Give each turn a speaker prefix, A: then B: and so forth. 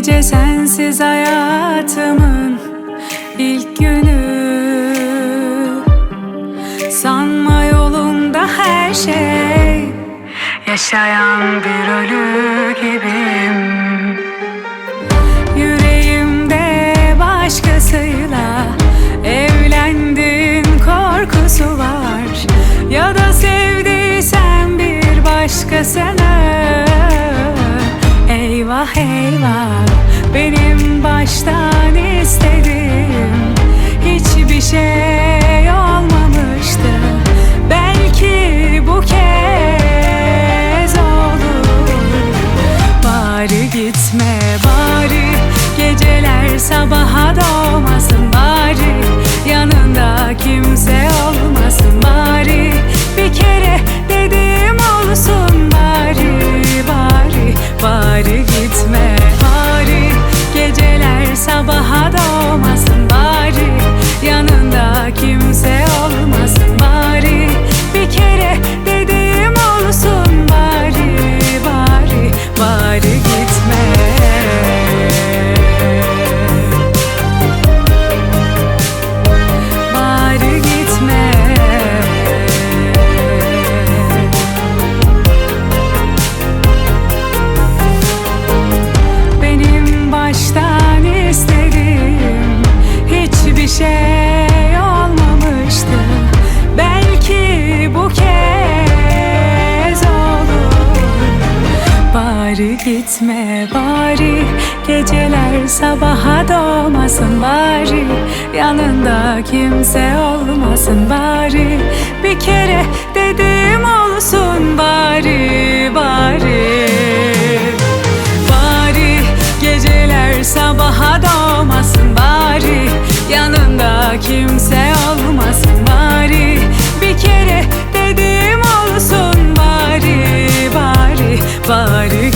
A: gece sensiz hayatımın ilk günü. Sanma yolunda her şey, yaşayan bir ölü gibiyim. Yüreğimde başkasıyla evlendin korkusu var. Ya da sevdiysen bir başkasını. Eyvah eyvah, benim baştan istediğim hiçbir şey olmamıştı. Belki bu kez olur. Bari gitme, bari geceler sabaha doğmasın. Bari yanında kimse olmasın. Bari bir kere dediğim olsun. Bari, bari, bari gitme. Bari geceler sabaha doğmasın. Bari yanında kimse olmasın. Bari bir kere dediğim olsun. Bari, bari, bari gitme. Bari gitme. Benim baştan istediğim hiçbir şey olmamıştı. Belki bu kez olur. Bari gitme, bari geceler sabaha doğmasın. Bari yanında kimse olmasın. Bari bir kere dediğim olsun. Bari, bari, bari geceler sabaha doğmasın. Bari yanında kimse olmasın. Bari bir kere dediğim olsun. Bari, bari, bari